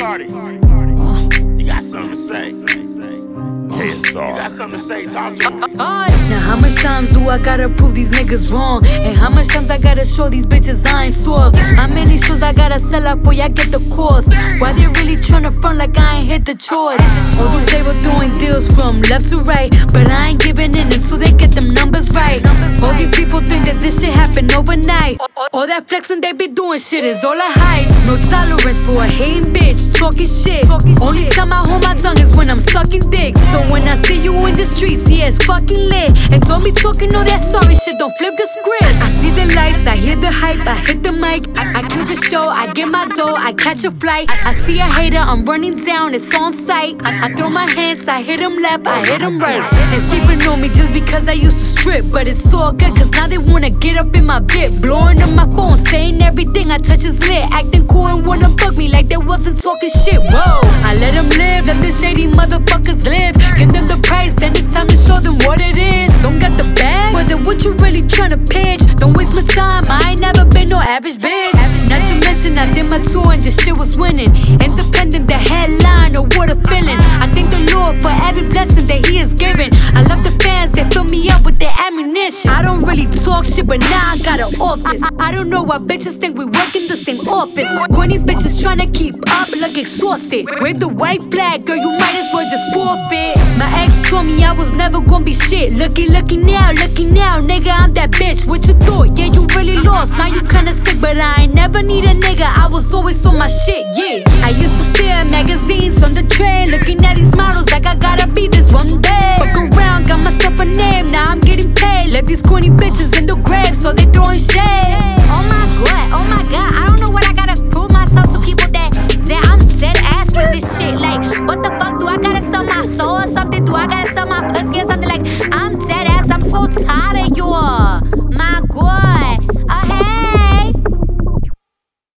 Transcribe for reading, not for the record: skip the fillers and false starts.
Cardi. You got something to say. KSR. You got something to say, talk to me. Now how much times do I gotta prove these niggas wrong? And how much times I gotta show these bitches I ain't soft? How many shows I gotta sell out for y'all get the course? Why they really tryna front like I ain't hit the chores? All these they were doing deals from left to right, but I ain't giving in until they get them numbers right. All these people think that this shit happened overnight. All that flexing they be doing shit is all a hype. No tolerance for a hating bitch talking shit. Only time I hold my tongue is when I'm sucking dick. So when I see you in the streets, yeah, it's fucking lit. And don't be talking all that sorry shit, don't flip the script. I see the lights, I hear the hype, I hit the mic, I kill the show, I get my dough, I catch a flight. I see a hater, I'm running down, it's on sight. I throw my hands, I hit him left, I hit him right. They sleeping on me just because I used to strip, but it's all good cause now they wanna get up in my bit. Blowing up my phone, saying everything I touch is lit. Acting cool and wanna bug me like they wasn't talking shit. Whoa, I let them live, let the shady motherfuckers live. Give them the price, then it's time to show them what it is. Don't got the bag, but then what you really tryna pitch? Don't waste my time, I ain't never been no average bitch. Not to mention I did my tour and this shit was winning. Independent, the headline, or what a feeling. I thank the Lord for every blessing that He has given. I love the fans that fill me up with their ammunition. I don't really talk shit, but now I got an office. I don't know why bitches think we work in the same office. Corny bitches tryna keep up, look exhausted. Wave the white flag, girl, you might as well just forfeit. My ex told me I was never gonna be shit. Looky now, nigga, I'm that bitch. What you thought? Yeah, you really lost. Now you kinda sick, but I ain't never need a nigga. I was always on my shit, yeah. I used to stare at magazines on the train, looking at these models like I gotta be this one day. Fuck around, got myself a name, now I'm getting paid. Left these corny bitches